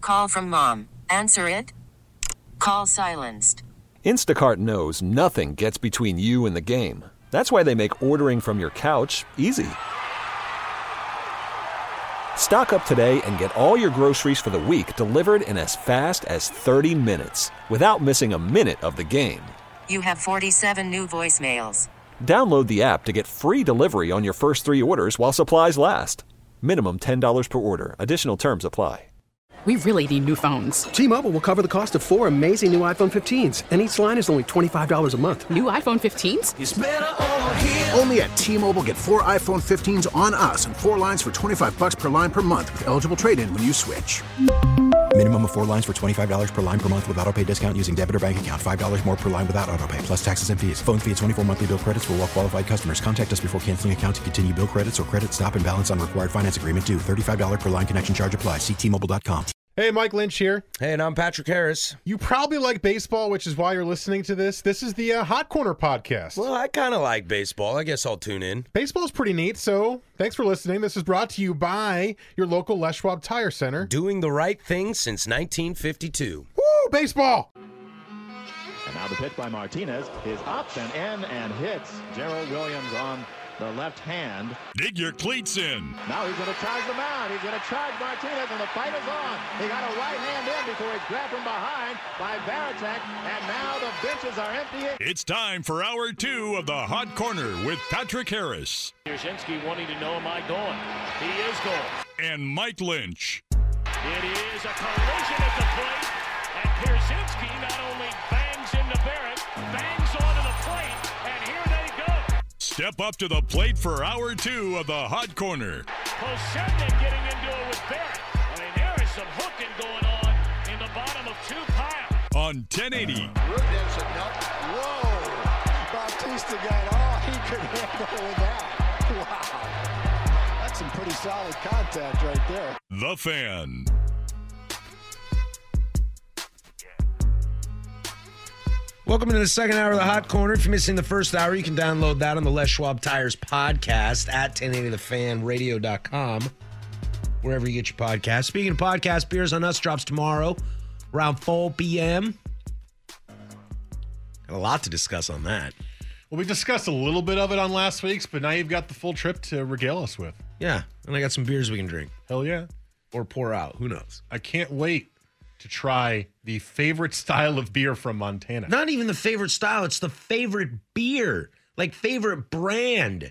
Call from mom. Answer it. Call silenced. Instacart knows nothing gets between you and the game. That's why they make ordering from your couch easy. Stock up today and get all your groceries for the week delivered in as fast as 30 minutes without missing a minute of the game. You have 47 new voicemails. Download the app to get free delivery on your first 3 orders while supplies last. Minimum $10 per order. Additional terms apply. We really need new phones. T-Mobile will cover the cost of 4 amazing new iPhone 15s, and each line is only $25 a month. New iPhone 15s? It's better over here. Only at T-Mobile, get 4 iPhone 15s on us and 4 lines for $25 per line per month with eligible trade-in when you switch. Minimum of 4 lines for $25 per line per month with autopay discount using debit or bank account. $5 more per line without autopay, plus taxes and fees. Phone fee at 24 monthly bill credits for well-qualified customers. Contact us before canceling account to continue bill credits or credit stop and balance on required finance agreement due. $35 per line connection charge applies. See T-Mobile.com. Hey, Mike Lynch here. Hey, and I'm Patrick Harris. You probably like baseball, which is why you're listening to this. This is the Hot Corner podcast. Well, I kind of like baseball. I guess I'll tune in. Baseball's pretty neat, so thanks for listening. This is brought to you by your local Les Schwab Tire Center. Doing the right thing since 1952. Woo, baseball! And now the pitch by Martinez is up and in and hits Gerald Williams on the left hand. Dig your cleats in. Now he's going to charge the mound. He's going to charge Martinez, and the fight is on. He got a right hand in before he's grabbed from behind by Varitek, and now the benches are empty. It's time for Hour 2 of the Hot Corner with Patrick Harris. Yastrzemski wanting to know, am I going? He is going. And Mike Lynch. It is a collision at the plate, and Pierzynski not only bangs into Barrett, bangs onto the plate, and here they go. Step up to the plate for Hour 2 of the Hot Corner. Posebnin getting into it with Barrett. I mean, there is some hooking going on in the bottom of 2 piles. On 1080. Whoa! Bautista got all he could handle with that. Wow. That's some pretty solid contact right there. The Fan. Welcome to the second hour of the Hot Corner. If you're missing the first hour, you can download that on the Les Schwab Tires podcast at 1080thefanradio.com, wherever you get your podcast. Speaking of podcast, Beers on Us drops tomorrow around 4 p.m. Got a lot to discuss on that. Well, we discussed a little bit of it on last week's, but now you've got the full trip to regale us with. Yeah, and I got some beers we can drink. Hell yeah. Or pour out. Who knows? I can't wait to try the favorite style of beer from Montana. Not even the favorite style. It's the favorite beer. Like favorite brand.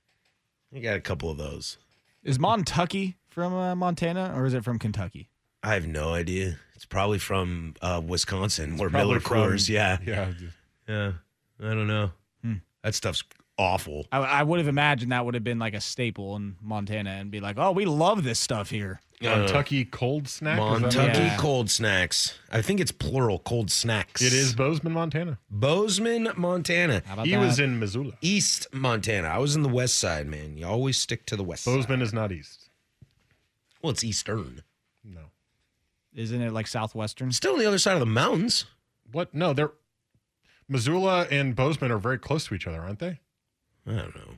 I got a couple of those. Is Montucky from Montana or is it from Kentucky? I have no idea. It's probably from Wisconsin or Miller Coors. Yeah. I don't know. That stuff's awful. I would have imagined that would have been like a staple in Montana and be like, oh, we love this stuff here. Kentucky Cold Snack? Montucky Cold Snacks. I think it's plural, Cold Snacks. It is Bozeman, Montana. Bozeman, Montana. How about he that? was in Missoula. East Montana. I was in the west side, man. You always stick to the west side. Bozeman is not east. Well, it's eastern. No. Isn't it like southwestern? Still on the other side of the mountains. What? No, they're Missoula and Bozeman are very close to each other, aren't they? I don't know.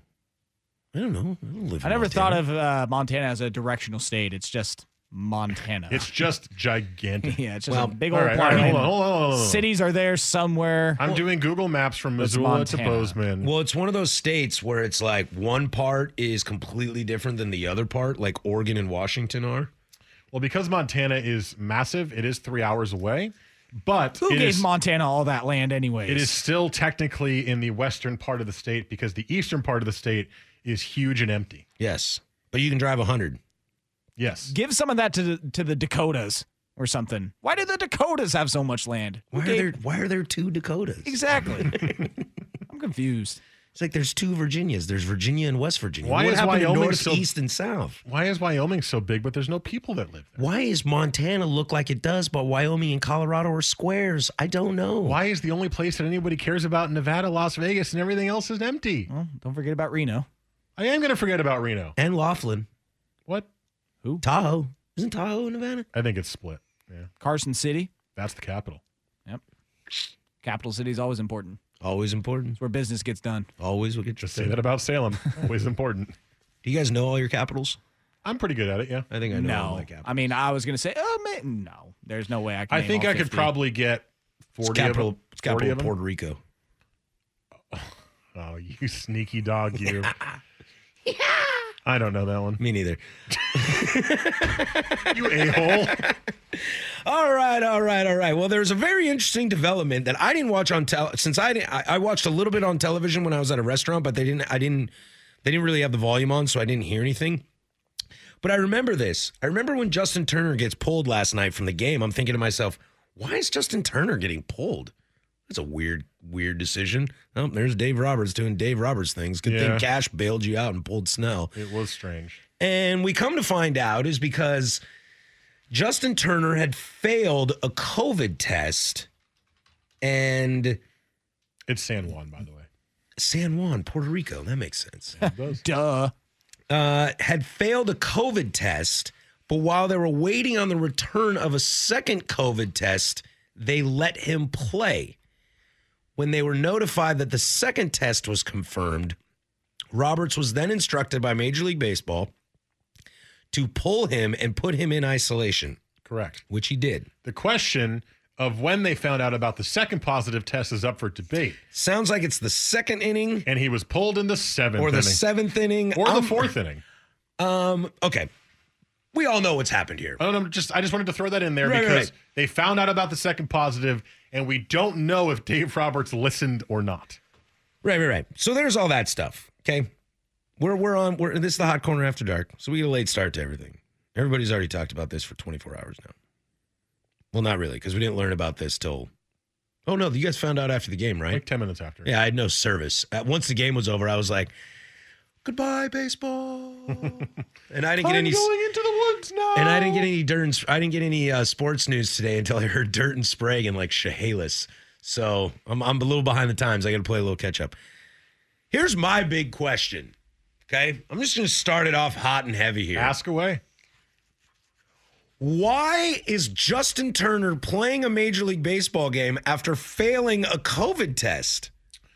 I don't live I in never Montana. thought of Montana as a directional state. It's just Montana. It's just gigantic. Yeah, it's just a big old all right, planet. hold on. Cities are there somewhere. I'm doing Google Maps from Missoula to Bozeman. Well, it's one of those states where it's like one part is completely different than the other part, like Oregon and Washington are. Well, because Montana is massive, it is 3 hours away. But who gave Montana all that land anyways? It is still technically in the western part of the state because the eastern part of the state is huge and empty. Yes, but you can drive 100. Yes. Give some of that to the Dakotas or something. Why do the Dakotas have so much land? Why are there 2 Dakotas? Exactly. I'm confused. It's like there's 2 Virginias. There's Virginia and West Virginia. Why what is happened to Wyoming North, East, and South? Why is Wyoming so big, but there's no people that live there? Why is Montana look like it does, but Wyoming and Colorado are squares? I don't know. Why is the only place that anybody cares about Nevada, Las Vegas, and everything else is empty? Well, don't forget about Reno. I am going to forget about Reno. And Laughlin. What? Who? Tahoe. Isn't Tahoe in Nevada? I think it's split. Yeah. Carson City. That's the capital. Yep. Capital city is always important. Always important. It's where business gets done. Always will get Just say that about Salem. Always important. Do you guys know all your capitals? I'm pretty good at it, yeah. I think I know all No. my capitals. I mean, I was going to say, oh, man, no. There's no way I can I name think all I could 50. probably get 40 It's capital, of them. it's capital 40 of them. Puerto Rico. Oh, you sneaky dog, you. I don't know that one. Me neither. You a-hole. All right. Well, there's a very interesting development that I didn't watch on since I watched a little bit on television when I was at a restaurant, but they didn't really have the volume on, so I didn't hear anything. But I remember this. I remember when Justin Turner gets pulled last night from the game. I'm thinking to myself, why is Justin Turner getting pulled? That's a weird decision. Oh, there's Dave Roberts doing Dave Roberts things. Good thing Cash bailed you out and pulled Snell. It was strange. And we come to find out is because Justin Turner had failed a COVID test, and it's San Juan, by the way. San Juan, Puerto Rico. That makes sense. It does. Duh. Had failed a COVID test, but while they were waiting on the return of a second COVID test, they let him play. When they were notified that the second test was confirmed, Roberts was then instructed by Major League Baseball to pull him and put him in isolation. Correct. Which he did. The question of when they found out about the second positive test is up for debate. Sounds like it's the second inning. And he was pulled in the seventh or the inning. seventh inning. Or the fourth inning. Okay. We all know what's happened here. I just wanted to throw that in there Right, because right. they found out about the second positive, and we don't know if Dave Roberts listened or not. Right. So there's all that stuff. Okay. This is the Hot Corner After Dark, so we get a late start to everything. Everybody's already talked about this for 24 hours now. Well, not really, because we didn't learn about this till. Oh no, you guys found out after the game, right? Like 10 minutes after. Yeah, I had no service. Once the game was over, I was like, "Goodbye, baseball," and I didn't get any. Going into the woods now. And I didn't get any sports news today until I heard Dirt and Sprague and like Chehalis. So I'm a little behind the times. I got to play a little catch up. Here's my big question. Okay, I'm just going to start it off hot and heavy here. Ask away. Why is Justin Turner playing a Major League Baseball game after failing a COVID test?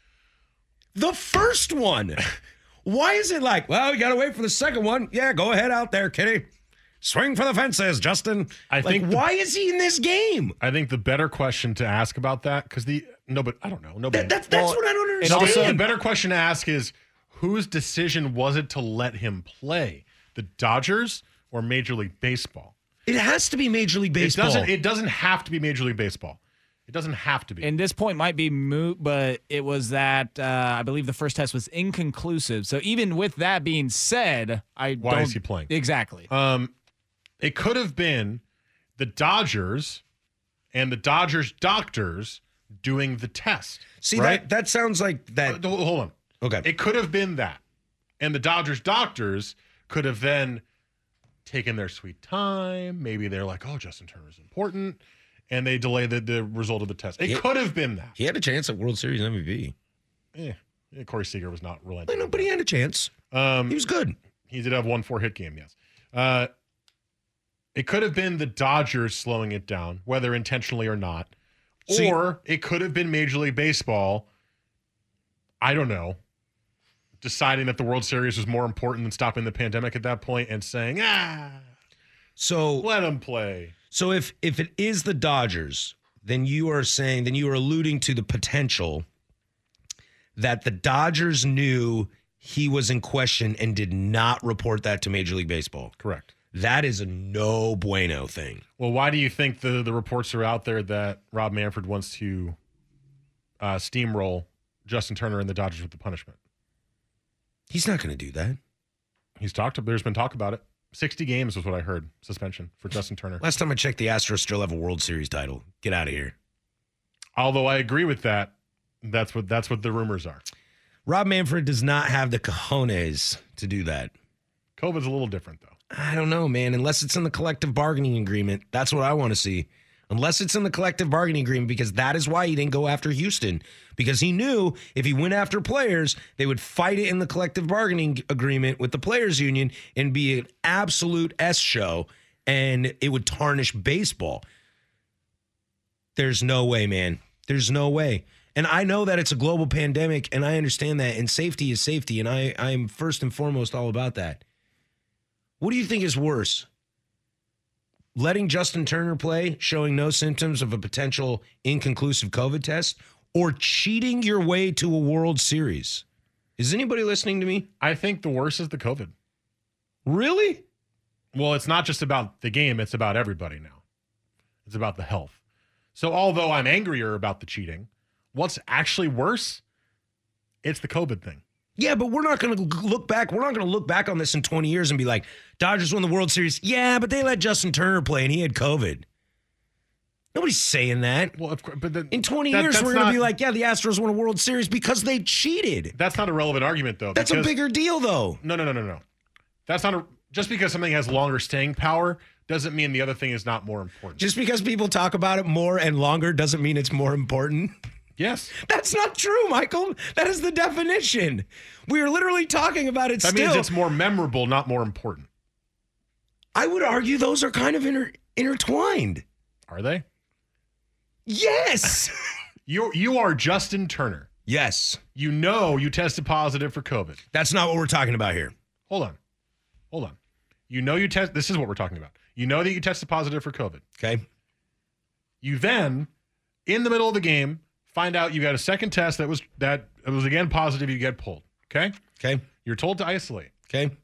The first one. Why is it like, well, we got to wait for the second one? Yeah, go ahead out there, kitty. Swing for the fences, Justin. Why is he in this game? I think the better question to ask about that, because but I don't know. Nobody. That's what I don't understand. And also, the better question to ask is, whose decision was it to let him play? The Dodgers or Major League Baseball? It has to be Major League Baseball. It doesn't have to be Major League Baseball. It doesn't have to be. And this point might be moot, but it was that I believe the first test was inconclusive. So even with that being said, Why is he playing? Exactly. It could have been the Dodgers and the Dodgers doctors doing the test. See, right? that sounds like that. Hold on. Okay. It could have been that. And the Dodgers doctors could have then taken their sweet time. Maybe they're like, oh, Justin Turner's important. And they delay the result of the test. It could have been that. He had a chance at World Series MVP. Corey Seager was not relenting. I know, but he had a chance. He was good. He did have 1 4-hit game, yes. It could have been the Dodgers slowing it down, whether intentionally or not. Or it could have been Major League Baseball, I don't know, deciding that the World Series was more important than stopping the pandemic at that point and saying, so let him play. So if it is the Dodgers, then you are alluding to the potential that the Dodgers knew he was in question and did not report that to Major League Baseball. Correct. That is a no bueno thing. Well, why do you think the reports are out there that Rob Manfred wants to steamroll Justin Turner and the Dodgers with the punishment? He's not going to do that. There's been talk about it. 60 games was what I heard, suspension for Justin Turner. Last time I checked, the Astros still have a World Series title. Get out of here. Although I agree with that, that's what the rumors are. Rob Manfred does not have the cojones to do that. COVID's a little different, though. I don't know, man. Unless it's in the collective bargaining agreement. That's what I want to see. Unless it's in the collective bargaining agreement, because that is why he didn't go after Houston. Because he knew if he went after players, they would fight it in the collective bargaining agreement with the players union and be an absolute S show, and it would tarnish baseball. There's no way, man. There's no way. And I know that it's a global pandemic, and I understand that, and safety is safety, and I'm first and foremost all about that. What do you think is worse? Letting Justin Turner play, showing no symptoms of a potential inconclusive COVID test, or cheating your way to a World Series? Is anybody listening to me? I think the worst is the COVID. Really? Well, it's not just about the game. It's about everybody now. It's about the health. So although I'm angrier about the cheating, what's actually worse, it's the COVID thing. Yeah, but we're not going to look back. We're not going to look back on this in 20 years and be like, Dodgers won the World Series. Yeah, but they let Justin Turner play and he had COVID. Nobody's saying that. Well, of course, but in 20 years, we're going to be like, yeah, the Astros won a World Series because they cheated. That's not a relevant argument, though. That's a bigger deal, though. No. That's not just because something has longer staying power doesn't mean the other thing is not more important. Just because people talk about it more and longer doesn't mean it's more important. Yes. That's not true, Michael. That is the definition. We are literally talking about it that means it's more memorable, not more important. I would argue those are kind of intertwined. Are they? Yes. You are Justin Turner. Yes. You know you tested positive for COVID. That's not what we're talking about here. Hold on. You know this is what we're talking about. You know that you tested positive for COVID. Okay. You then, in the middle of the game, find out you got a second test that was again positive, you get pulled. Okay? Okay. You're told to isolate. Okay.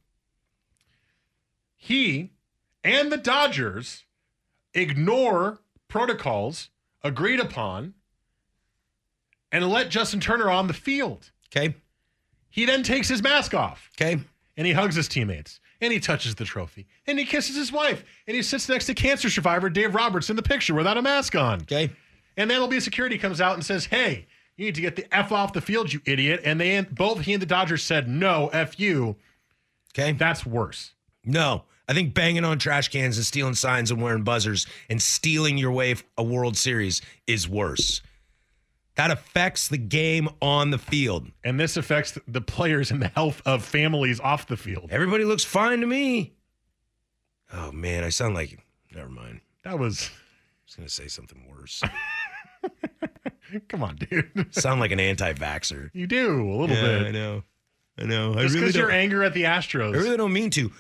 He and the Dodgers ignore protocols agreed upon and let Justin Turner on the field. Okay. He then takes his mask off. Okay. And he hugs his teammates. And he touches the trophy. And he kisses his wife. And he sits next to cancer survivor Dave Roberts in the picture without a mask on. Okay. And then MLB security comes out and says, hey, you need to get the F off the field, you idiot. And both he and the Dodgers said, no, F you. Okay. That's worse. No. I think banging on trash cans and stealing signs and wearing buzzers and stealing your way a World Series is worse. That affects the game on the field. And this affects the players and the health of families off the field. Everybody looks fine to me. Oh, man, I sound like... Never mind. I was going to say something worse. Come on, dude. Sound like an anti-vaxxer. You do, a little bit. I know. Just because you're angry at the Astros. I really don't mean to.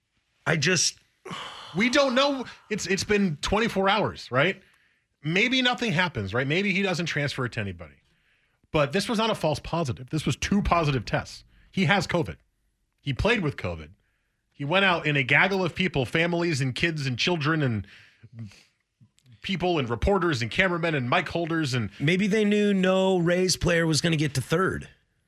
We don't know. It's been 24 hours, right? Maybe nothing happens, right? Maybe he doesn't transfer it to anybody. But this was not a false positive. This was 2 positive tests. He has COVID. He played with COVID. He went out in a gaggle of people, families and kids and children and people and reporters and cameramen and mic holders. And maybe they knew no Rays player was going to get to third.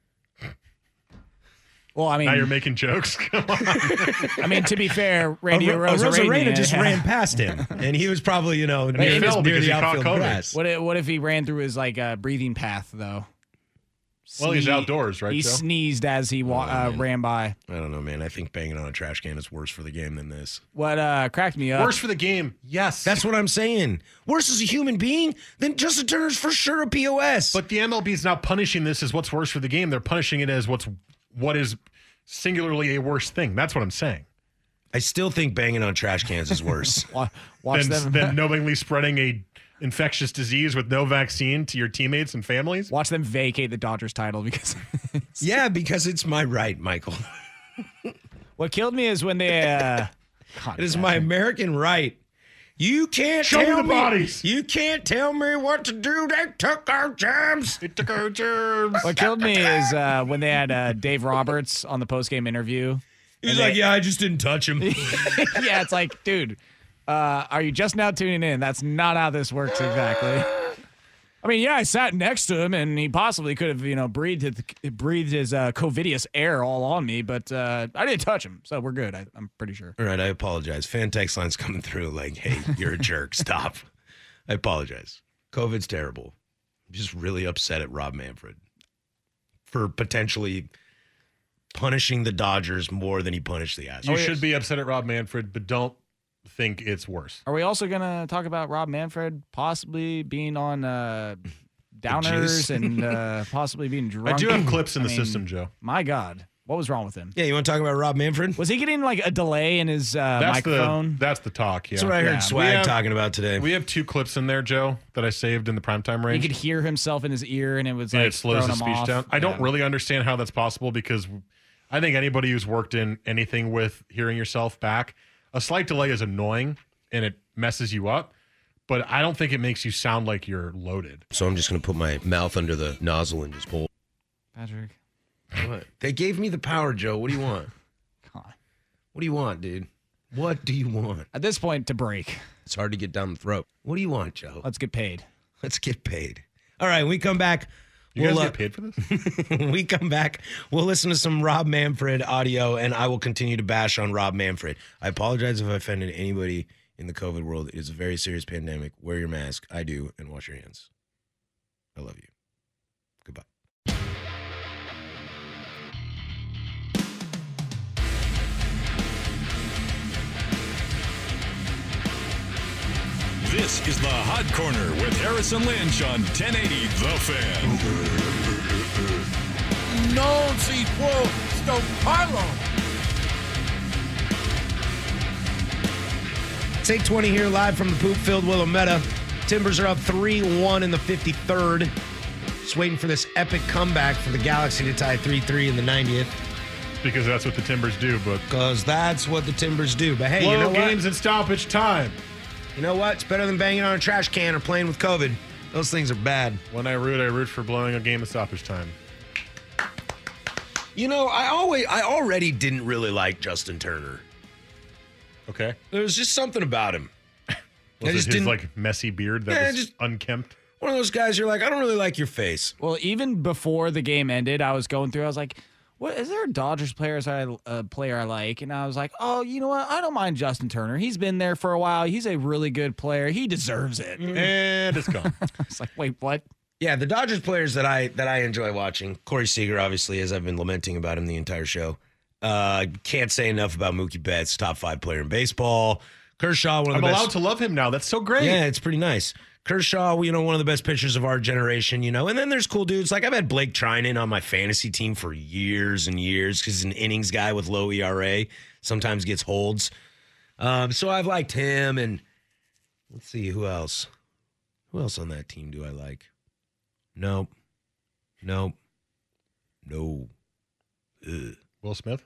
Well, I mean, now you're making jokes. Come on. I mean, to be fair, Randy Arozarena just ran past him, and he was probably, near the outfield grass. What if he ran through his breathing path though? Well, he's outdoors, right? He Joe? sneezed as he ran by. I don't know, man. I think banging on a trash can is worse for the game than this. What cracked me up? Worse for the game, yes. That's what I'm saying. Worse as a human being than Justin Turner's for sure a POS. But the MLB is not punishing this as what's worse for the game. They're punishing it as what is singularly a worse thing. That's what I'm saying. I still think banging on trash cans is worse. than knowingly spreading a infectious disease with no vaccine to your teammates and families. Watch them vacate the Dodgers title because because it's my right, Michael. What killed me is when they it is my American right. You can't show tell me the bodies. You can't tell me what to do. They took our germs. They took our germs. What killed me is when they had Dave Roberts on the postgame interview. He's like, yeah, I just didn't touch him. Yeah, it's like, dude, are you just now tuning in? That's not how this works exactly. I mean, yeah, I sat next to him, and he possibly could have, breathed his COVIDious air all on me, but I didn't touch him, so we're good. I'm pretty sure. All right, I apologize. Fan text line's coming through like, hey, you're a jerk. Stop. I apologize. COVID's terrible. I'm just really upset at Rob Manfred for potentially punishing the Dodgers more than he punished the Astros. You should be upset at Rob Manfred, but don't think it's worse. Are we also going to talk about Rob Manfred possibly being on downers and possibly being drunk? I do have clips in the system, Joe. My God. What was wrong with him? Yeah, you want to talk about Rob Manfred? Was he getting a delay in his microphone? That's the talk, yeah. That's what I heard Swag talking about today. We have 2 clips in there, Joe, that I saved in the primetime range. He could hear himself in his ear, and it was it slows his speech off. down. I don't really understand how that's possible because I think anybody who's worked in anything with hearing yourself back, a slight delay is annoying and it messes you up, but I don't think it makes you sound like you're loaded. So I'm just going to put my mouth under the nozzle and just pull. Patrick. What? They gave me the power, Joe. What do you want? God. What do you want, dude? What do you want? At this point, to break. It's hard to get down the throat. What do you want, Joe? Let's get paid. Let's get paid. All right, when we come back. You guys get paid for this? When we come back, we'll listen to some Rob Manfred audio, and I will continue to bash on Rob Manfred. I apologize if I offended anybody in the COVID world. It is a very serious pandemic. Wear your mask. I do, and wash your hands. I love you. Goodbye. This is the Hot Corner with Harrison Lynch on 1080 The Fan. Non si può stopparlo. It's 8:20 here live from the poop-filled Willamette. Timbers are up 3-1 in the 53rd. Just waiting for this epic comeback for the Galaxy to tie 3-3 in the 90th. Because that's what the Timbers do, but Because that's what the Timbers do. But hey, blow you know what? games in stoppage time. You know what? It's better than banging on a trash can or playing with COVID. Those things are bad. When I root for blowing a game in stoppage time. You know, I already didn't really like Justin Turner. Okay. There was just something about him. Was it his like messy beard that was just unkempt? One of those guys you're like, I don't really like your face. Well, even before the game ended, I was going through. I was like, "What is there a Dodgers player I like?" And I was like, "Oh, you know what? I don't mind Justin Turner. He's been there for a while. He's a really good player. He deserves it." And it's gone. It's like, wait, what? Yeah, the Dodgers players that I enjoy watching. Corey Seager, obviously, as I've been lamenting about him the entire show. Can't say enough about Mookie Betts, top 5 player in baseball. Kershaw, one of the best. I'm allowed to love him now. That's so great. Yeah, it's pretty nice. Kershaw, you know, one of the best pitchers of our generation, you know. And then there's cool dudes. Like, I've had Blake Trinan on my fantasy team for years and years because he's an innings guy with low ERA. Sometimes gets holds. So I've liked him. And let's see, who else? Who else on that team do I like? Nope. Ugh. Will Smith?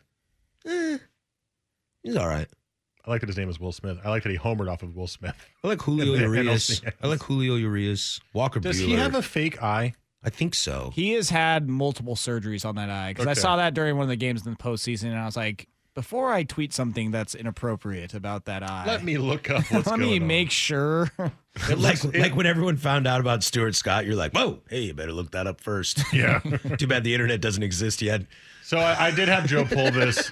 He's all right. I like that his name is Will Smith. I like that he homered off of Will Smith. I like Julio Urias. Walker Buehler. Does he have a fake eye? I think so. He has had multiple surgeries on that eye because I saw that during one of the games in the postseason, and I was like, before I tweet something that's inappropriate about that eye, let me look up what's let going me on. make sure. like when everyone found out about Stuart Scott, you're like, whoa, hey, you better look that up first. Yeah. Too bad the internet doesn't exist yet. So I did have Joe pull this.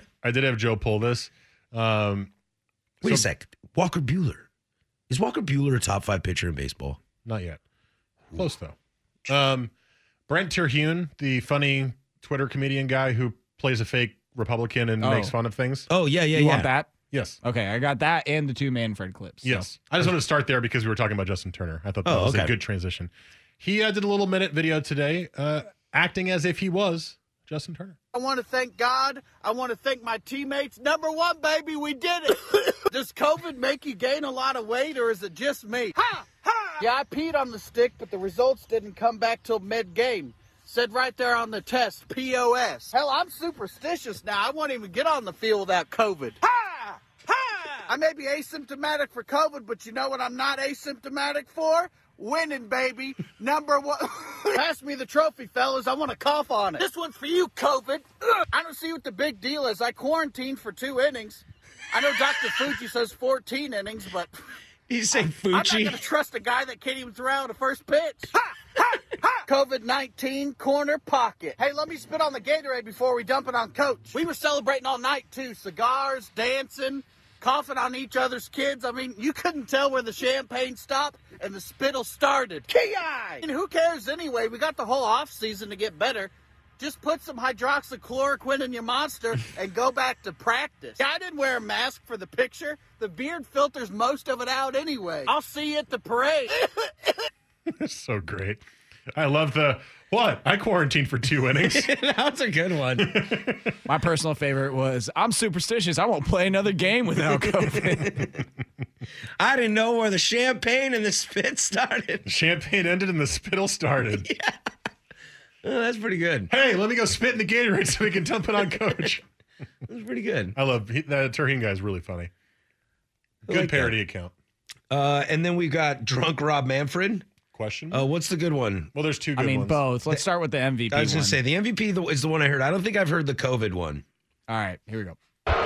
Wait a sec. Walker Buehler. Is Walker Buehler a top 5 pitcher in baseball? Not yet. Close, though. Brent Terhune, the funny Twitter comedian guy who plays a fake Republican and makes fun of things. Oh, yeah. You want that? Yes. Okay, I got that and the 2 Manfred clips. Yes. I just wanted to start there because we were talking about Justin Turner. I thought that was a good transition. He did a little minute video today acting as if he was Justin Turner. I want to thank God. I want to thank my teammates. Number 1, baby, we did it. Does COVID make you gain a lot of weight, or is it just me? Ha! Ha! Yeah, I peed on the stick, but the results didn't come back till mid-game. Said right there on the test, POS. Hell, I'm superstitious now. I won't even get on the field without COVID. Ha! Ha! I may be asymptomatic for COVID, but you know what I'm not asymptomatic for? Winning, baby. Number 1. Pass me the trophy, fellas. I want to cough on it. This one's for you, COVID. I don't see what the big deal is. I quarantined for 2 innings. I know Dr. Fuji says 14 innings, but you say Fuji? I'm not going to trust a guy that can't even throw out a first pitch. Ha! Ha! Ha! COVID-19 corner pocket. Hey, let me spit on the Gatorade before we dump it on Coach. We were celebrating all night, too. Cigars, dancing, coughing on each other's kids. I mean, you couldn't tell where the champagne stopped and the spittle started. Ki-yi! And who cares anyway? We got the whole off season to get better. Just put some hydroxychloroquine in your monster and go back to practice. I didn't wear a mask for the picture. The beard filters most of it out anyway. I'll see you at the parade. So great. I love what? I quarantined for 2 innings. That's a good one. My personal favorite was, I'm superstitious. I won't play another game without COVID. I didn't know where the champagne and the spit started. The champagne ended and the spittle started. Yeah. Oh, that's pretty good. Hey, let me go spit in the Gatorade so we can dump it on Coach. That's pretty good. I love that Terhune guy is really funny. Good like parody account. And then we got Drunk Rob Manfred. Question? What's the good one? Well, there's two good ones. Both. Let's start with the MVP I was going one. to say, the MVP is the one I heard. I don't think I've heard the COVID one. All right, here we go.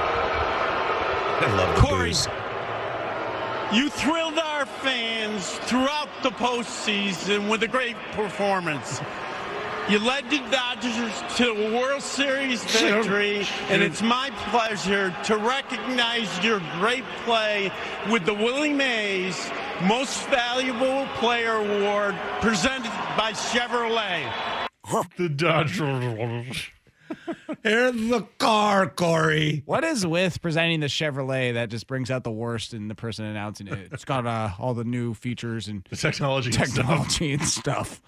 I love the Corey, booze. you thrilled our fans throughout the postseason with a great performance. You led the Dodgers to a World Series victory, and it's my pleasure to recognize your great play with the Willie Mays Most Valuable Player Award presented by Chevrolet. The Dodgers. Here's the car, Corey. What is with presenting the Chevrolet that just brings out the worst in the person announcing it? It's got all the new features and the technology and stuff.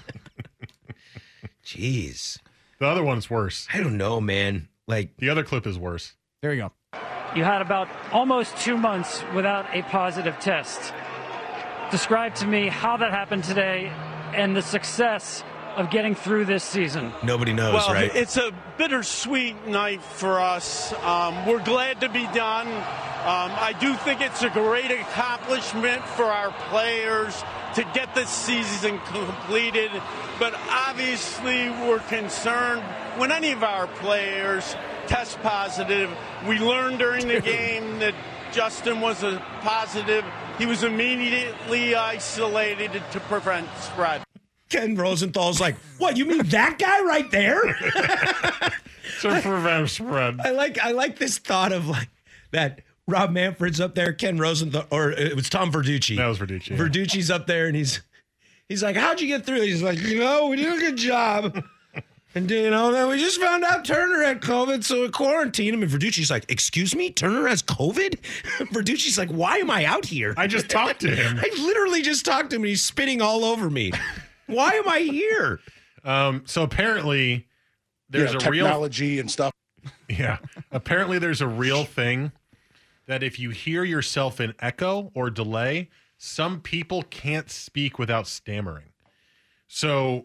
Jeez. The other one's worse. I don't know, man. Like the other clip is worse. There you go. You had about almost 2 months without a positive test. Describe to me how that happened today and the success of getting through this season. Nobody knows, well, right? It's a bittersweet night for us. We're glad to be done. I do think it's a great accomplishment for our players to get this season completed, but obviously we're concerned when any of our players test positive. We learned during the game that Justin was a positive. He was immediately isolated to prevent spread. Ken Rosenthal's like, what, you mean that guy right there? To prevent spread. I like this thought of like that Rob Manfred's up there, Ken Rosenthal, or it was Tom Verducci. That was Verducci. Yeah. Verducci's up there, and he's like, how'd you get through? He's like, we did a good job. And, then we just found out Turner had COVID, so we quarantined him. And Verducci's like, excuse me? Turner has COVID? Verducci's like, why am I out here? I just talked to him. I literally just talked to him, and he's spitting all over me. Why am I here? So apparently there's a technology and stuff. Yeah. Apparently there's a real thing that if you hear yourself in echo or delay, some people can't speak without stammering. So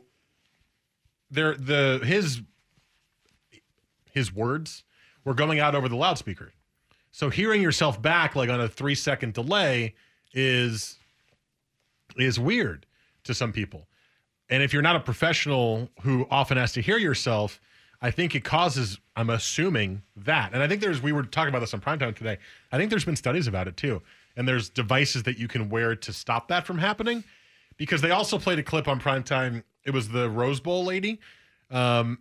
his words were going out over the loudspeaker. So hearing yourself back like on a 3-second delay is weird to some people. And if you're not a professional who often has to hear yourself, I think it causes, I'm assuming, that. And I think we were talking about this on Primetime today. I think there's been studies about it too. And there's devices that you can wear to stop that from happening. Because they also played a clip on Primetime. It was the Rose Bowl lady from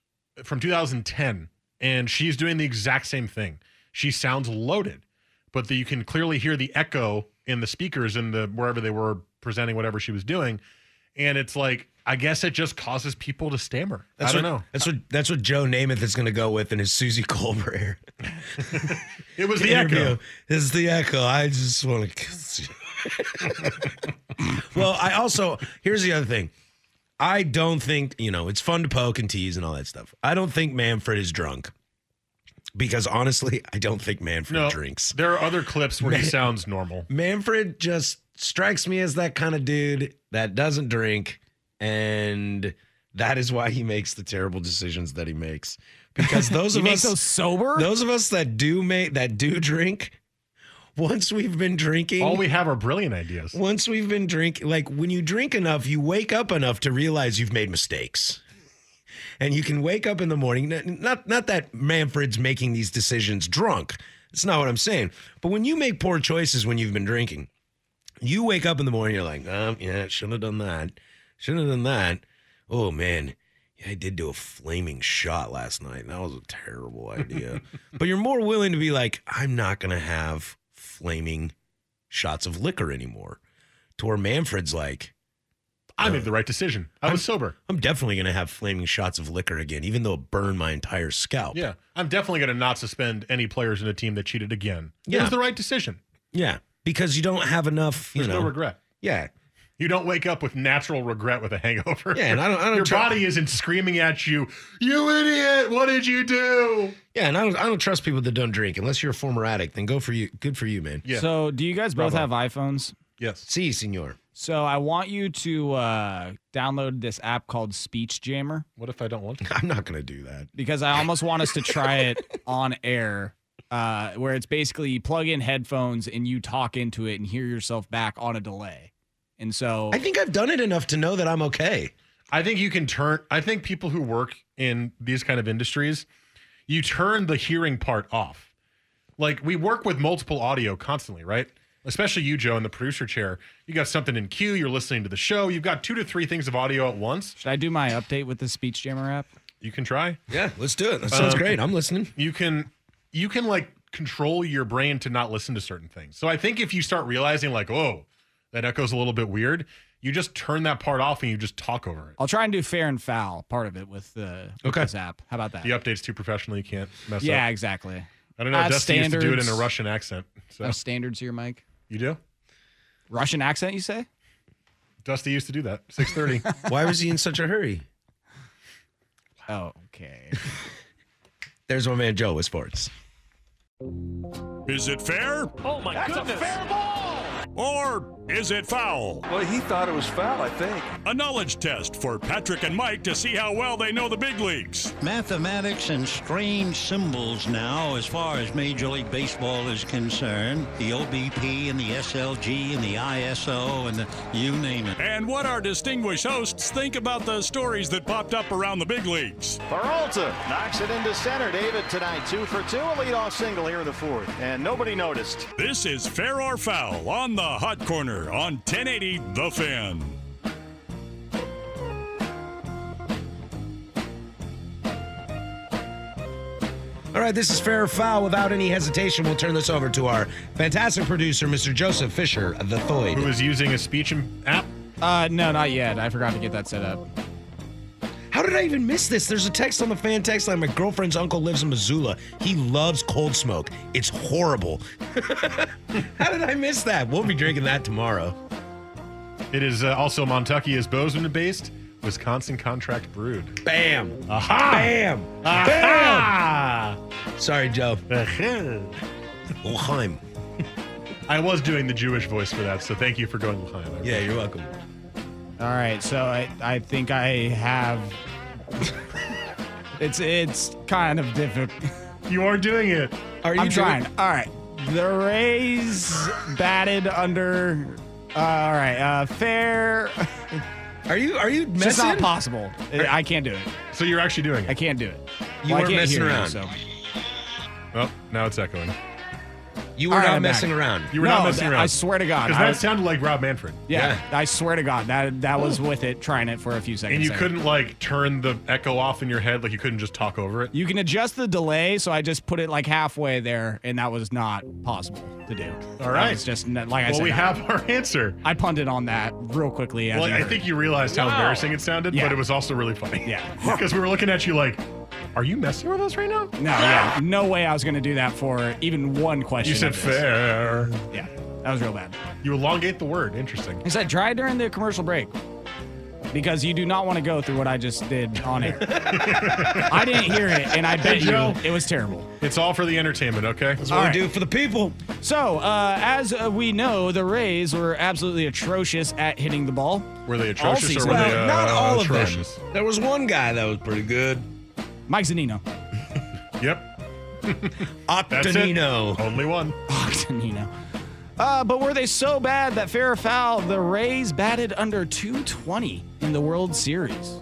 2010. And she's doing the exact same thing. She sounds loaded, but you can clearly hear the echo in the speakers in wherever they were presenting whatever she was doing. And it's like, I guess it just causes people to stammer. I don't know. That's what Joe Namath is going to go with in his Susie Colbert. It was the echo. It's the echo. I just want to kiss you. Well, here's the other thing. I don't think, it's fun to poke and tease and all that stuff. I don't think Manfred is drunk. Because honestly, I don't think Manfred drinks. There are other clips where he sounds normal. Manfred just strikes me as that kind of dude that doesn't drink, and that is why he makes the terrible decisions that he makes. Because those of us sober, those of us that do drink, once we've been drinking, all we have are brilliant ideas. Once we've been drinking, like when you drink enough, you wake up enough to realize you've made mistakes. And you can wake up in the morning, not that Manfred's making these decisions drunk. That's not what I'm saying. But when you make poor choices when you've been drinking, you wake up in the morning, you're like, shouldn't have done that. Shouldn't have done that. Oh, man, I did do a flaming shot last night. That was a terrible idea. But you're more willing to be like, I'm not going to have flaming shots of liquor anymore. To where Manfred's like, I made the right decision. I was sober. I'm definitely going to have flaming shots of liquor again, even though it burned my entire scalp. Yeah. I'm definitely going to not suspend any players in a team that cheated again. Yeah. It was the right decision. Yeah. Because you don't have enough, There's no regret. Yeah. You don't wake up with natural regret with a hangover. Yeah, and I don't Your body isn't screaming at you, you idiot, what did you do? Yeah, and I don't trust people that don't drink. Unless you're a former addict, then go for you. Good for you, man. Yeah. So do you guys both have iPhones? Yes. Si, senor. So I want you to download this app called Speech Jammer. What if I don't want to? I'm not going to do that. Because I almost want us to try it on air, where it's basically you plug in headphones and you talk into it and hear yourself back on a delay. And so I think I've done it enough to know that I'm okay. I think you can I think people who work in these kind of industries, you turn the hearing part off. Like, we work with multiple audio constantly, right? Especially you, Joe, in the producer chair. You got something in queue. You're listening to the show. You've got 2 to 3 things of audio at once. Should I do my update with the Speech Jammer app? You can try. Yeah, let's do it. That sounds great. I'm listening. You can like control your brain to not listen to certain things. So I think if you start realizing like, oh, that echo's a little bit weird, you just turn that part off and you just talk over it. I'll try and do fair and foul part of it with this app. How about that? The update's too professional. You can't mess up. Yeah, exactly. I don't know. Dusty used to do it in a Russian accent. So. Have standards here, Mike. You do? Russian accent, you say? Dusty used to do that. 6:30. Why was he in such a hurry? Oh, okay. There's my man Joe with sports. Is it fair? Oh, my goodness. That's a fair ball. Or is it foul? Well, he thought it was foul, I think. A knowledge test for Patrick and Mike to see how well they know the big leagues. Mathematics and strange symbols now as far as Major League Baseball is concerned. The OBP and the SLG and the ISO and you name it. And what our distinguished hosts think about the stories that popped up around the big leagues. Peralta knocks it into center. David tonight 2 for 2. A leadoff single here in the 4th. And nobody noticed. This is Fair or Foul on the Hot Corner on 1080 The Fan. All right, this is Fair or Foul. Without any hesitation, we'll turn this over to our fantastic producer, Mr. Joseph Fisher, the Thoid. Who is using a speech app? No, not yet. I forgot to get that set up. How did I even miss this? There's a text on the fan text line. My girlfriend's uncle lives in Missoula. He loves cold smoke. It's horrible. How did I miss that? We'll be drinking that tomorrow. It is also Montucky is Bozeman-based, Wisconsin contract brewed. Bam. Aha. Bam. Aha. Bam. Sorry, Joe. L'chaim. I was doing the Jewish voice for that, so thank you for going L'chaim. Yeah, you're welcome. All right, so I think I have. It's kind of difficult. You are doing it. I'm trying. All right, the Rays batted under. All right, fair. Are you messing? It's just not possible. I can't do it. So you're actually doing it. I can't do it. You weren't messing around. So. Well, now it's echoing. You were not messing around. You were not messing around. I swear to God. Because that sounded like Rob Manfred. Yeah, I swear to God. That was with it, trying it for a few seconds. And you there. couldn't, like, turn the echo off in your head? Like, you couldn't just talk over it? You can adjust the delay, so I just put it, like, halfway there, and that was not possible to do. All right. It's just, like I said. Well, we have our answer. I punted on that real quickly. Well, I think you realized how embarrassing it sounded, but it was also really funny. Yeah. Because we were looking at you like, are you messing with us right now? No, yeah. No way I was going to do that for even one question. You said fair. Yeah. That was real bad. You elongate the word. Interesting. I said try during the commercial break. Because you do not want to go through what I just did on air. I didn't hear it, and I bet you it was terrible. It's all for the entertainment, okay? That's what we do for the people. So, as we know, the Rays were absolutely atrocious at hitting the ball. Were they atrocious or were well, they not all atrocious? of them. There was one guy that was pretty good. Mike Zunino. Yep. Octanino. Only one. Octanino. But were they so bad that fair or foul, the Rays batted under 220 in the World Series?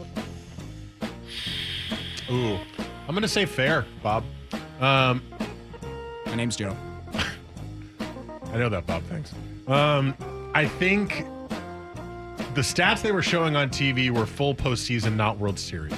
Ooh. I'm going to say fair, Bob. My name's Joe. I know that, Bob. Thanks. I think the stats they were showing on TV were full postseason, not World Series.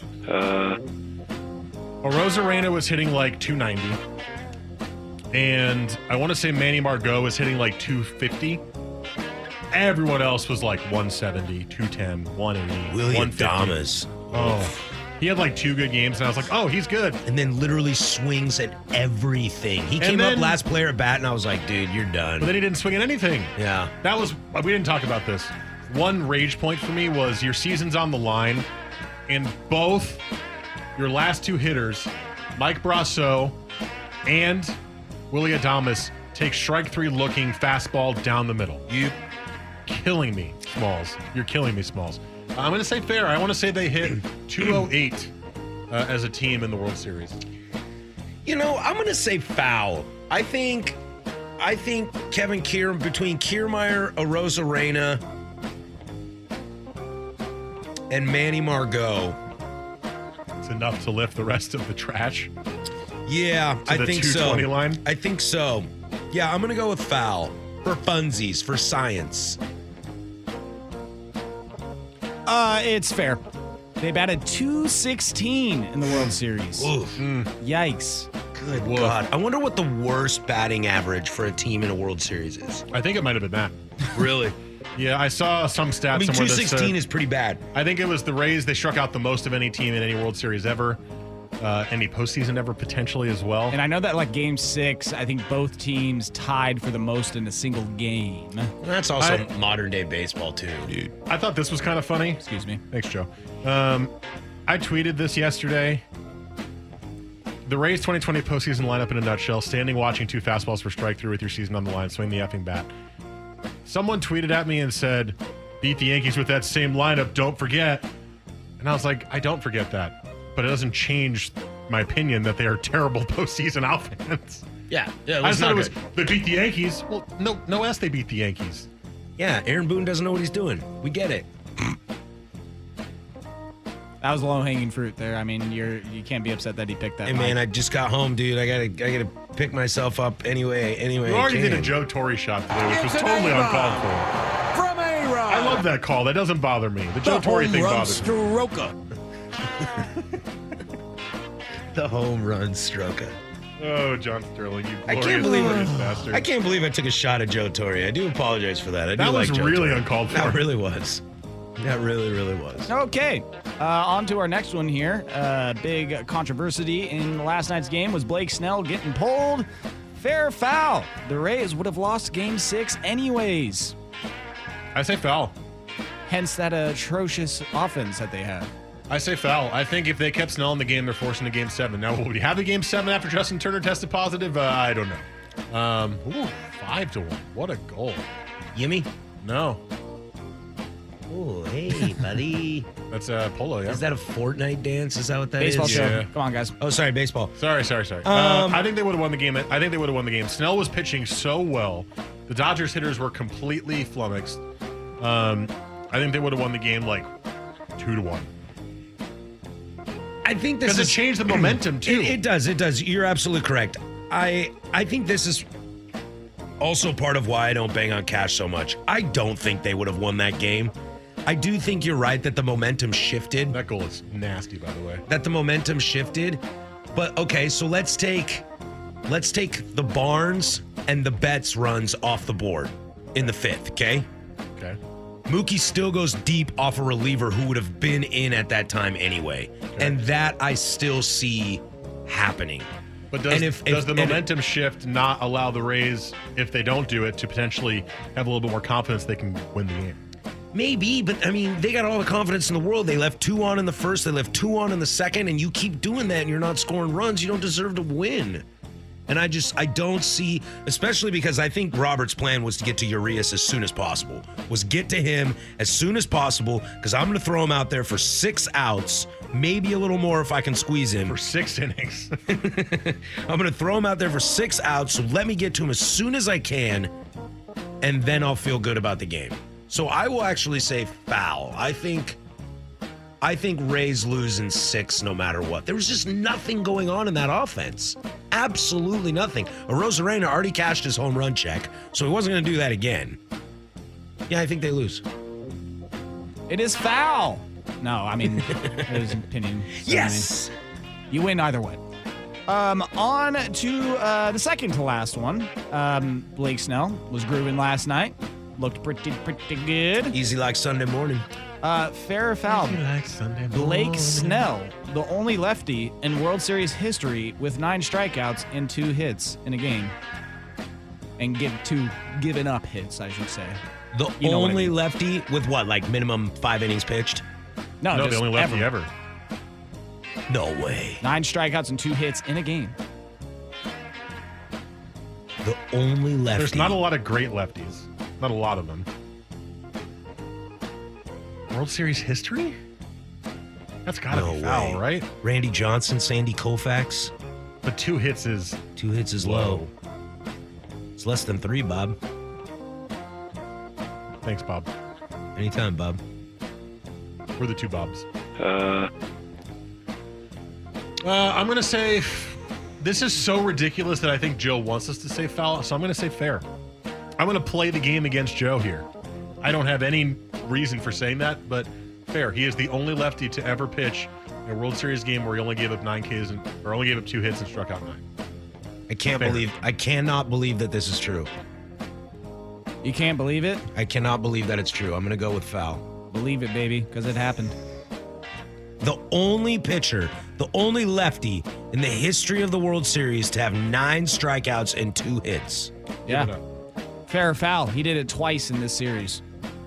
Arozarena was hitting like 290. And I want to say Manny Margot was hitting like 250. Everyone else was like 170, 210, 180, William 150. Adames. Oh. He had like 2 good games, and I was like, oh, he's good. And then literally swings at everything. He came up last player at bat, and I was like, dude, you're done. But then he didn't swing at anything. Yeah. That was, we didn't talk about this. One rage point for me was your season's on the line, and both your last 2 hitters, Mike Brasso and Willie Adames, take strike three looking fastball down the middle. You killing me, Smalls. You're killing me, Smalls. I'm going to say fair. I want to say they hit 208 as a team in the World Series. You know, I'm going to say foul. I think Kevin Kiermaier, between Kiermaier, Arozarena, and Manny Margot, it's enough to lift the rest of the trash. Yeah, I think so. 220 line? I think so. Yeah, I'm going to go with foul for funsies, for science. It's fair. They batted 216 in the World Series. Oof. Yikes. Good God. I wonder what the worst batting average for a team in a World Series is. I think it might have been that. Really? Yeah, I saw some stats. I mean, somewhere 216 is pretty bad. I think it was the Rays. They struck out the most of any team in any World Series ever. Any postseason ever, potentially, as well. And I know that, like, Game 6, I think both teams tied for the most in a single game. That's also modern-day baseball, too, dude. I thought this was kind of funny. Excuse me. Thanks, Joe. I tweeted this yesterday. The Rays 2020 postseason lineup in a nutshell. Standing watching 2 fastballs for strike through with your season on the line. Swing the effing bat. Someone tweeted at me and said, beat the Yankees with that same lineup, don't forget. And I was like, I don't forget that. But it doesn't change my opinion that they are terrible postseason offense. Yeah. I thought it was, they beat the Yankees. Well, no S, they beat the Yankees. Yeah, Aaron Boone doesn't know what he's doing. We get it. That was low-hanging fruit there. I mean, you can't be upset that he picked that. Hey, man, I just got home, dude. I gotta pick myself up anyway. You already did a Joe Torre shot today, which was totally uncalled for. From A-Rod. I love that call. That doesn't bother me. The Joe Torre thing bothers me. Stroker. The home run stroker. Oh, John Sterling, you I can't believe it. I can't believe I took a shot at Joe Torre. I do apologize for that. That was really uncalled for. That really was. That really, really was. Okay. On to our next one here. Big controversy in last night's game was Blake Snell getting pulled. Fair or foul? The Rays would have lost Game 6 anyways. I say foul. Hence that atrocious offense that they had. I say foul. I think if they kept Snell in the game, they're forcing a Game 7. Now, will we have a Game 7 after Justin Turner tested positive? I don't know. 5-1. What a goal. Yimmy? No. Oh, hey, buddy. That's polo, yeah. Is that a Fortnite dance? Is that what that baseball is? Show. Yeah. Come on, guys. Oh, sorry, baseball. Sorry. I think they would have won the game. I think they would have won the game. Snell was pitching so well. The Dodgers hitters were completely flummoxed. I think they would have won the game like 2-1. I think this because it changed the momentum too. It does. You're absolutely correct. I think this is also part of why I don't bang on Cash so much. I don't think they would have won that game. I do think you're right that the momentum shifted. That goal is nasty, by the way. That the momentum shifted. But okay, so let's take the Barnes and the Betts runs off the board in the 5th, okay? Okay. Mookie still goes deep off a reliever who would have been in at that time anyway. Okay. And that I still see happening. But does the momentum shift not allow the Rays, if they don't do it, to potentially have a little bit more confidence they can win the game? Maybe, but I mean, they got all the confidence in the world. They left 2 on in the 1st, they left 2 on in the 2nd, and you keep doing that and you're not scoring runs, you don't deserve to win. And I don't see, especially because I think Robert's plan was to get to Urias as soon as possible. Was get to him as soon as possible, because I'm going to throw him out there for 6 outs, maybe a little more if I can squeeze him. For 6 innings. I'm going to throw him out there for 6 outs, so let me get to him as soon as I can, and then I'll feel good about the game. So I will actually say foul. I think Rays lose in 6 no matter what. There was just nothing going on in that offense. Absolutely nothing. Arozarena already cashed his home run check, so he wasn't going to do that again. Yeah, I think they lose. It is foul. No, I mean, there's an opinion. So yes! I mean, you win either way. On to the second to last one. Blake Snell was grooving last night. Looked pretty good. Easy like Sunday morning. Fair or foul? Blake Snell, the only lefty in World Series history with 9 strikeouts and 2 hits in a game. And given up hits, I should say. The only lefty with what, like minimum 5 innings pitched? No, the only lefty ever. No way. 9 strikeouts and 2 hits in a game. The only lefty. There's not a lot of great lefties. Not a lot of them. World Series history? That's got to be foul, right? Randy Johnson, Sandy Koufax. But 2 hits is... 2 hits is low. It's less than 3, Bob. Thanks, Bob. Anytime, Bob. We're the 2 Bobs. I'm going to say... This is so ridiculous that I think Joe wants us to say foul, so I'm going to say fair. I'm going to play the game against Joe here. I don't have any reason for saying that, but fair. He is the only lefty to ever pitch in a World Series game where he only gave up 9 Ks or only gave up 2 hits and struck out 9. I cannot believe that this is true. You can't believe it? I cannot believe that it's true. I'm going to go with foul. Believe it, baby, because it happened. The only pitcher, the only lefty in the history of the World Series to have 9 strikeouts and 2 hits. Yeah. Fair or foul. He did it twice in this series.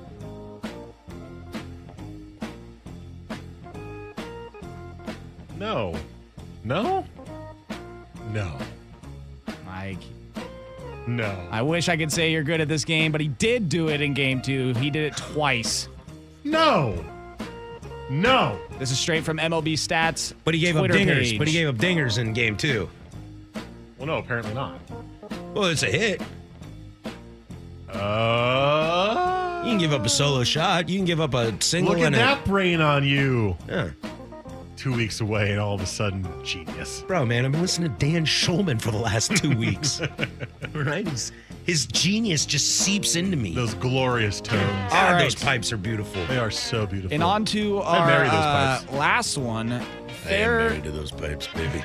No. No? No. Mike. No. I wish I could say you're good at this game, but he did do it in game 2. He did it twice. No. No. This is straight from MLB Stats. But he gave Twitter up dingers. page. But he gave up dingers in game 2. Well, no, apparently not. Well, it's a hit. You can give up a solo shot. You can give up a single. Look at and that brain on you. Yeah. 2 weeks away, and all of a sudden, genius. Bro, man, I've been listening to Dan Schulman for the last 2 weeks. Right? His genius just seeps into me. Those glorious tones. Ah, right. those pipes are beautiful. They are so beautiful. And on to I marry those our pipes. last one. I am married to those pipes, baby.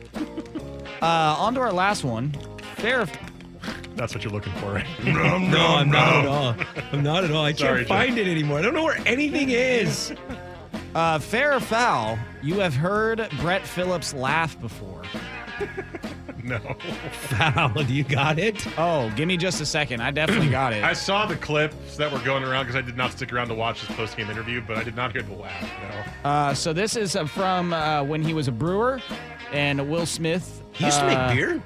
On to our last one. Fair. That's what you're looking for, right? No, I'm not at all. I'm not at all. I Sorry, can't find it anymore. I don't know where anything is. Fair or foul, you have heard Brett Phillips laugh before. No. Foul. You got it? Oh, give me just a second. I definitely got it. I saw the clips that were going around because I did not stick around to watch his post-game interview, but I did not hear the laugh, no. So this is from when he was a brewer, and Will Smith. He used to make beer?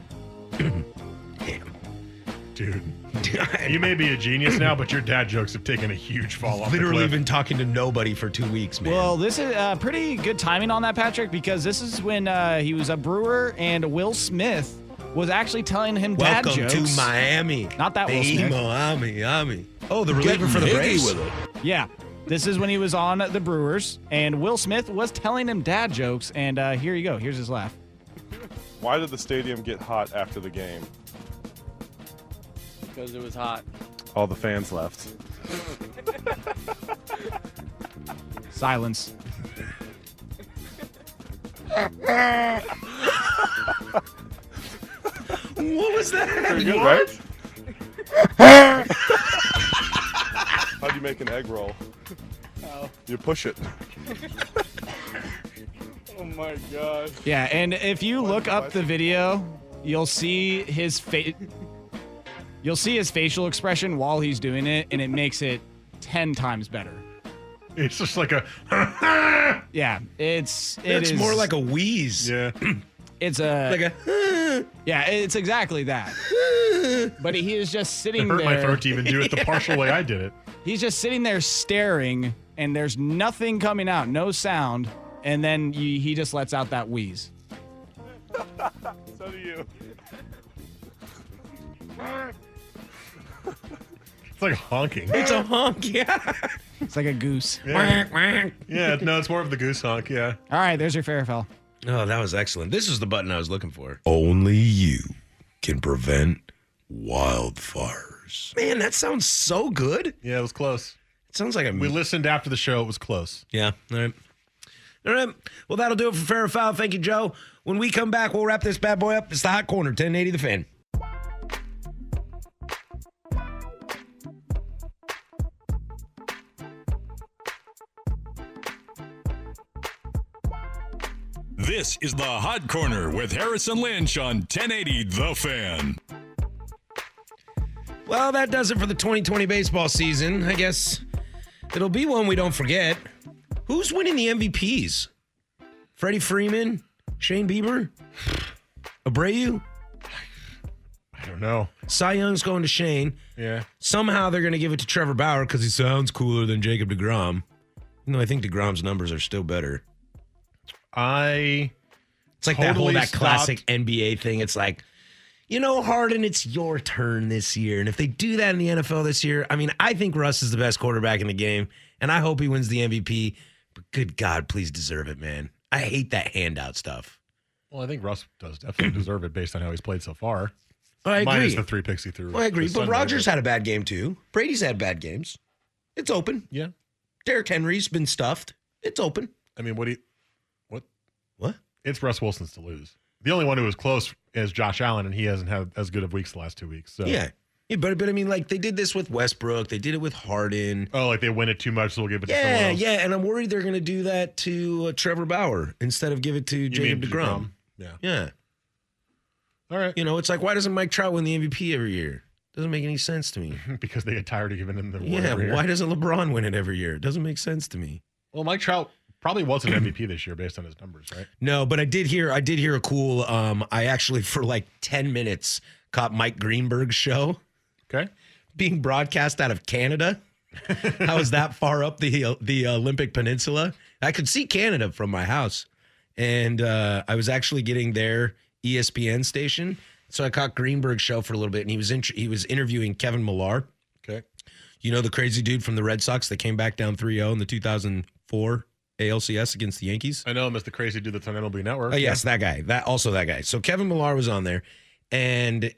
Dude. You may be a genius now, but your dad jokes have taken a huge fall off the Literally cliff. been talking to nobody for 2 weeks, man. Well, this is pretty good timing on that, Patrick, because this is when he was a brewer, and Will Smith was actually telling him dad Welcome jokes. to Miami. Not that Will Smith. Miami. Oh, the reliever for the Braves? Yeah. This is when he was on the Brewers, and Will Smith was telling him dad jokes, and here you go. Here's his laugh. Why did the stadium get hot after the game? Because it was hot. All the fans left. Silence. What was that? Pretty good, What? right? How do you make an egg roll? Oh. You push it. Oh my god. Yeah, and if you look up the video, you'll see his face. You'll see his facial expression while he's doing it, and it makes it 10 times better. It's just like a... Yeah, it It's is more like a wheeze. Yeah. It's a... Like a... Yeah, it's exactly that. But he is just sitting It hurt there. my throat to even do it the partial way I did it. He's just sitting there staring, and there's nothing coming out, no sound, and then he just lets out that wheeze. So do you. It's like honking. It's a honk, yeah. It's like a goose. Yeah. Yeah, no, it's more of the goose honk, yeah. All right, there's your fair foul. Oh, that was excellent. This is the button I was looking for. Only you can prevent wildfires. Man, that sounds so good. Yeah, it was close. It sounds like We listened after the show. It was close. Yeah, all right. All right. Well, that'll do it for Fair or Foul. Thank you, Joe. When we come back, we'll wrap this bad boy up. It's the Hot Corner, 1080 The Fan. This is the Hot Corner with Harrison Lynch on 1080 The Fan. Well, that does it for the 2020 baseball season. I guess it'll be one we don't forget. Who's winning the MVPs? Freddie Freeman? Shane Bieber? Abreu? I don't know. Cy Young's going to Shane. Yeah. Somehow they're going to give it to Trevor Bauer because he sounds cooler than Jacob deGrom. No, I think deGrom's numbers are still better. It's like that classic NBA thing. It's like, Harden, it's your turn this year. And if they do that in the NFL this year, I mean, I think Russ is the best quarterback in the game, and I hope he wins the MVP. But good God, please deserve it, man. I hate that handout stuff. Well, I think Russ does definitely deserve it based on how he's played so far. I agree. Minus the 3 picks he threw. Well, I agree. But Sunday, Rodgers had a bad game, too. Brady's had bad games. It's open. Yeah. Derrick Henry's been stuffed. It's open. I mean, what? What? It's Russ Wilson's to lose. The only one who was close is Josh Allen, and he hasn't had as good of weeks the last 2 weeks. So. Yeah. But I mean, like, they did this with Westbrook. They did it with Harden. Oh, like they win it too much, so we'll give it to someone else. Yeah, and I'm worried they're going to do that to Trevor Bauer instead of give it to Jacob deGrom. Yeah. All right. It's like, why doesn't Mike Trout win the MVP every year? Doesn't make any sense to me. Because they get tired of giving him the award every year. Why doesn't LeBron win it every year? It doesn't make sense to me. Well, Mike Trout probably was an MVP this year based on his numbers, right? No, but I did hear a cool, I actually, for like 10 minutes, caught Mike Greenberg's show. Okay. Being broadcast out of Canada. I was that far up the Olympic Peninsula. I could see Canada from my house. And I was actually getting their ESPN station. So I caught Greenberg's show for a little bit, and he was interviewing Kevin Millar. Okay. The crazy dude from the Red Sox that came back down 3-0 in the 2004 ALCS against the Yankees. I know him as the crazy dude that's on MLB Network. Oh, yes, that guy. That guy. So Kevin Millar was on there, and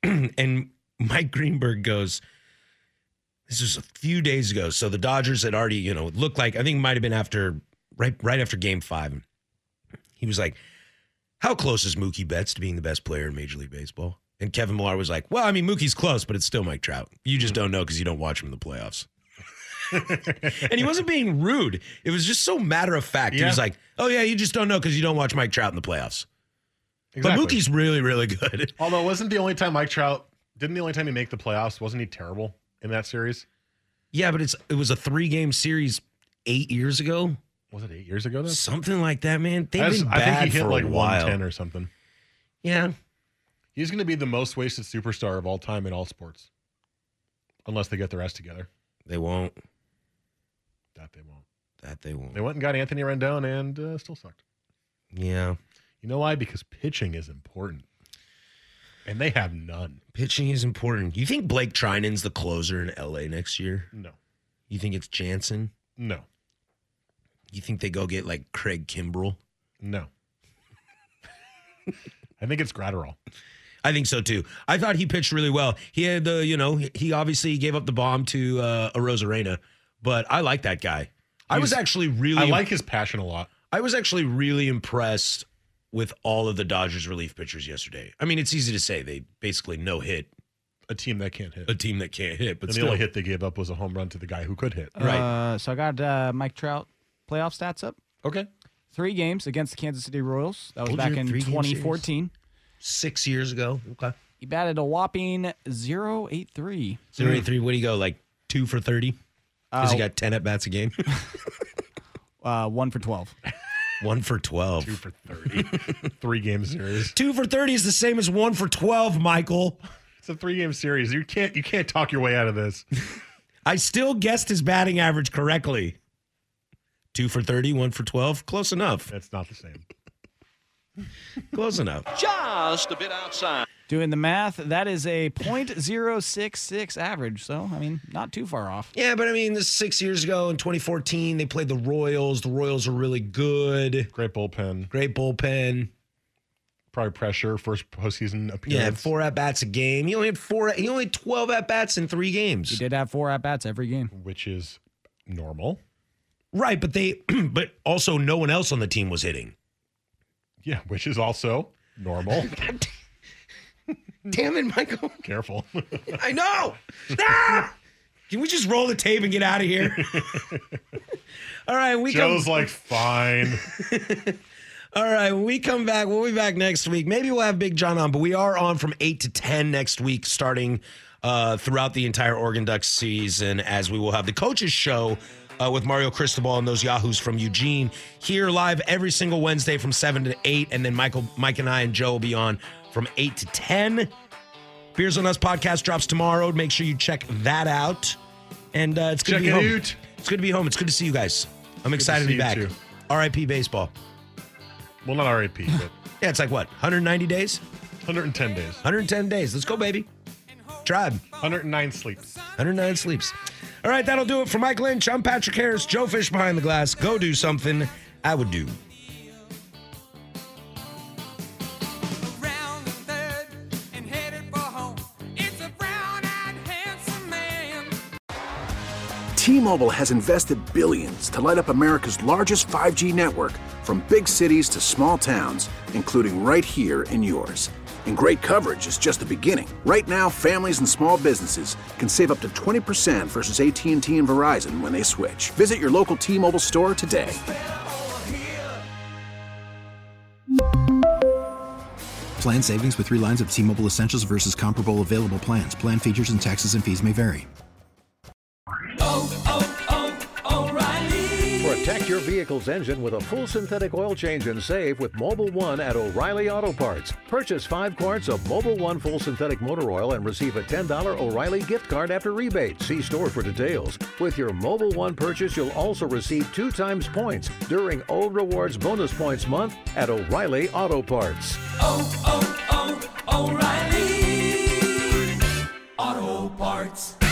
Mike Greenberg goes, this was a few days ago. So the Dodgers had already, it looked like, I think it might have been right after Game 5. He was like, how close is Mookie Betts to being the best player in Major League Baseball? And Kevin Millar was like, well, I mean, Mookie's close, but it's still Mike Trout. You just don't know because you don't watch him in the playoffs. And he wasn't being rude. It was just so matter of fact. Yeah. He was like, oh, yeah, you just don't know because you don't watch Mike Trout in the playoffs. Exactly. But Mookie's really, really good. Although, didn't the only time he make the playoffs, wasn't he terrible in that series? Yeah, but it was a 3-game series 8 years ago. Was it 8 years ago then? Something like that, man. They've been bad I think he hit for like a while. 110 or something. Yeah. He's going to be the most wasted superstar of all time in all sports. Unless they get their ass together. They won't. That they won't. They went and got Anthony Rendon and still sucked. Yeah. You know why? Because pitching is important. And they have none. Pitching is important. You think Blake Trinan's the closer in LA next year? No. You think it's Jansen? No. You think they go get like Craig Kimbrell? No. I think it's Gratterall. I think so too. I thought he pitched really well. He had he obviously gave up the bomb to Arozarena, but I like that guy. I like his passion a lot. I was actually really impressed with all of the Dodgers relief pitchers yesterday. I mean, it's easy to say they basically no hit a team that can't hit. But the only hit they gave up was a home run to the guy who could hit. Right. So I got Mike Trout playoff stats up. Okay. 3 games against the Kansas City Royals. That was back in 2014. 6 years ago. Okay. He batted a whopping 0.83. 0.83. What do you go, like 2 for 30? Because he got 10 at-bats a game? 1 for 12. 1 for 12. 2 for 30. 3-game series. 2 for 30 is the same as 1 for 12, Michael. It's a 3-game series. You can't talk your way out of this. I still guessed his batting average correctly. 2 for 30, 1 for 12. Close enough. That's not the same. Close enough. Just a bit outside. Doing the math, that is a .066 average. So, I mean, not too far off. Yeah, but I mean, this 6 years ago in 2014, they played the Royals. The Royals were really good. Great bullpen. Probably pressure, first postseason appearance. Yeah, 4 at-bats a game. He only had 12 at-bats in 3 games. He did have 4 at-bats every game. Which is normal. Right, but also no one else on the team was hitting. Yeah, which is also normal. Damn it, Michael. Careful. I know. Ah! Can we just roll the tape and get out of here? All right. Joe's like, fine. All right. When we come back, we'll be back next week. Maybe we'll have Big John on, but we are on from 8 to 10 next week, starting throughout the entire Oregon Ducks season, as we will have the coaches show with Mario Cristobal and those Yahoos from Eugene here live every single Wednesday from 7 to 8. And then Mike and I and Joe will be on from 8 to 10. Beers on Us podcast drops tomorrow. Make sure you check that out. And it's good to be home. It's good to be home. It's good to see you guys. I'm excited to be back. R.I.P. baseball. Well, not R.I.P., but... Yeah, it's like what, 190 days? 110 days. 110 days. Let's go, baby. Tribe. 109 sleeps. 109 sleeps. All right, that'll do it for Mike Lynch. I'm Patrick Harris. Joe Fish behind the glass. Go do something I would do. T-Mobile has invested billions to light up America's largest 5G network, from big cities to small towns, including right here in yours. And great coverage is just the beginning. Right now, families and small businesses can save up to 20% versus AT&T and Verizon when they switch. Visit your local T-Mobile store today. Plan savings with 3 lines of T-Mobile Essentials versus comparable available plans. Plan features and taxes and fees may vary. Protect your vehicle's engine with a full synthetic oil change and save with Mobil 1 at O'Reilly Auto Parts. Purchase 5 quarts of Mobil 1 full synthetic motor oil and receive a $10 O'Reilly gift card after rebate. See store for details. With your Mobil 1 purchase, you'll also receive 2 times points during O Rewards Bonus Points Month at O'Reilly Auto Parts. O'Reilly Auto Parts.